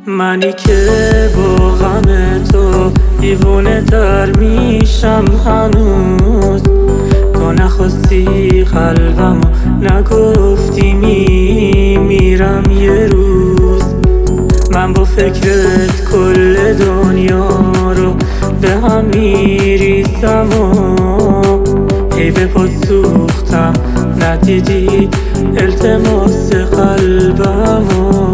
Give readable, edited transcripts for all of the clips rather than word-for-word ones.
منی که با غم تو دیوونه تر میشم هنوز. تو نخواستی قلبمو نگفتی میمیرم یه روز. من با فکرت کل دنیا رو به هم میریزم و هی به پات سوختم ندیدی التماس قلبمو.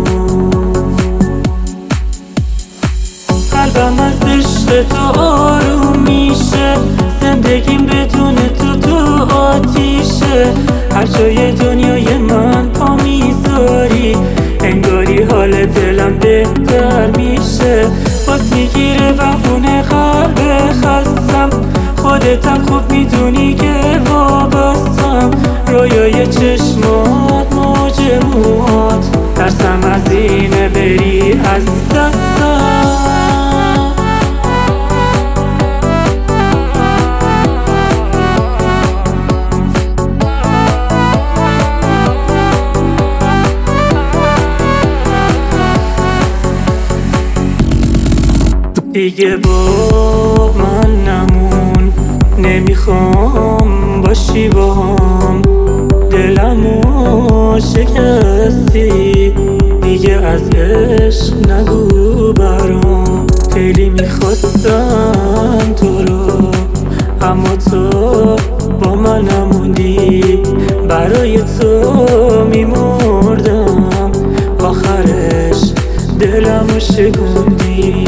قلبم از عشق تو آروم میشه، زندگیم بدون تو آتیشه. هر جای دنیای من پا میذاری انگاری حال دلم بهتر میشه. باز میگیره بهونه قلب خستم، خودتم خوب میدونی که وابستم. رویای چشمات موج موهات، ترسم از اینه بری از دستم. دیگه با من نمون، نمیخوام باشی باهام. دلمو شکستی دیگه از عشق نگو برام. خیلی میخواستم تو رو اما تو با من نموندی. برای تو میمردم آخرش دلمو شکوندی.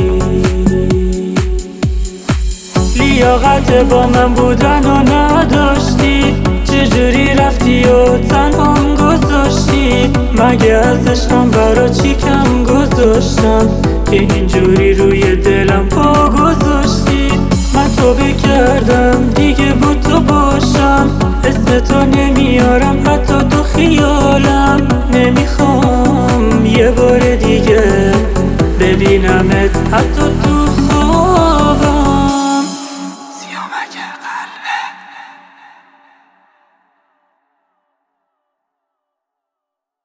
لیاقت با من بودن و نداشتی، چجوری رفتی و تنهام گذاشتی؟ مگه از عشقم برا چی کم گذاشتم که اینجوری روی دلم پا گذاشتی؟ من توبه کردم دیگه با تو باشم، اسم تو نمیارم حتی تو خیالم. نمیخوام یه بار دیگه ببینم